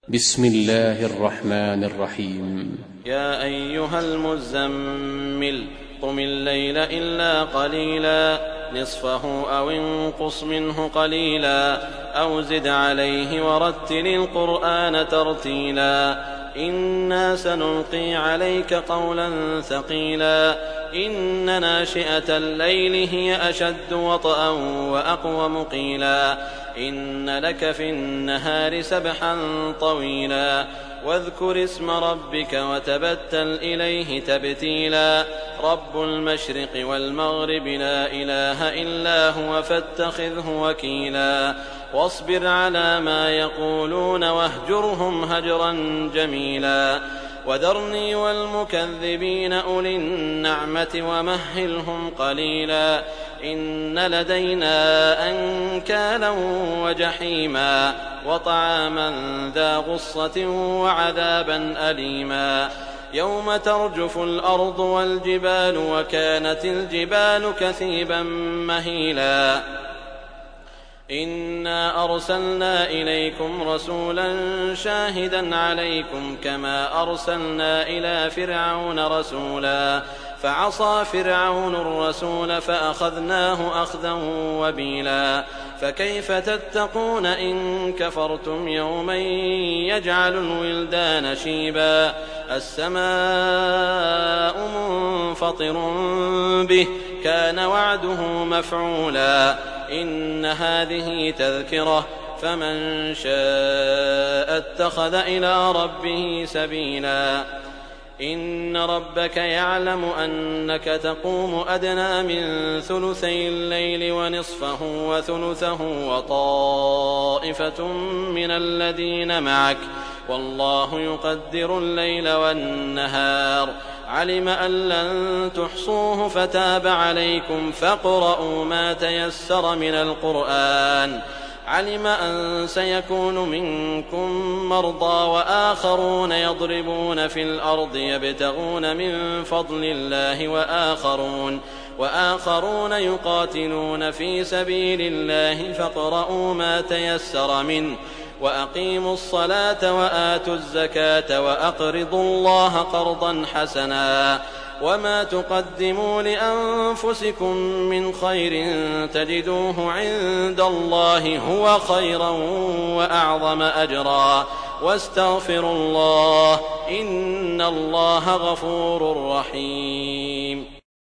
بسم الله الرحمن الرحيم. يا أيها المزمل قم الليل إلا قليلا نصفه أو انقص منه قليلا أو زد عليه ورتل القرآن ترتيلا إنا سنلقي عليك قولا ثقيلا إن ناشئة الليل هي أشد وطئا وأقوم قيلا إن لك في النهار سبحا طويلا واذكر اسم ربك وتبتل إليه تبتيلا رب المشرق والمغرب لا إله إلا هو فاتخذه وكيلا واصبر على ما يقولون واهجرهم هجرا جميلا وذرني والمكذبين أولي النعمة ومهلهم قليلا إن لدينا أنكالا وجحيما وطعاما ذا غصة وعذابا أليما يوم ترجف الأرض والجبال وكانت الجبال كثيبا مهيلا إنا أرسلنا إليكم رسولا شاهدا عليكم كما أرسلنا إلى فرعون رسولا فعصى فرعون الرسول فأخذناه أخذا وبيلا فكيف تتقون إن كفرتم يوما يجعل الولدان شيبا السماء منفطر به كان وعده مفعولا إن هذه تذكرة فمن شاء اتخذ إلى ربه سبيلا إن ربك يعلم أنك تقوم أدنى من ثلثي الليل ونصفه وثلثه وطائفة من الذين معك والله يقدر الليل والنهار علم أن لن تحصوه فتاب عليكم فاقرؤوا ما تيسر من القرآن علم أن سيكون منكم مرضى وآخرون يضربون في الأرض يبتغون من فضل الله وآخرون يقاتلون في سبيل الله فاقرؤوا ما تيسر منه وأقيموا الصلاة وآتوا الزكاة وأقرضوا الله قرضا حسنا وما تقدموا لأنفسكم من خير تجدوه عند الله هو خيرا وأعظم أجرا واستغفروا الله إن الله غفور رحيم.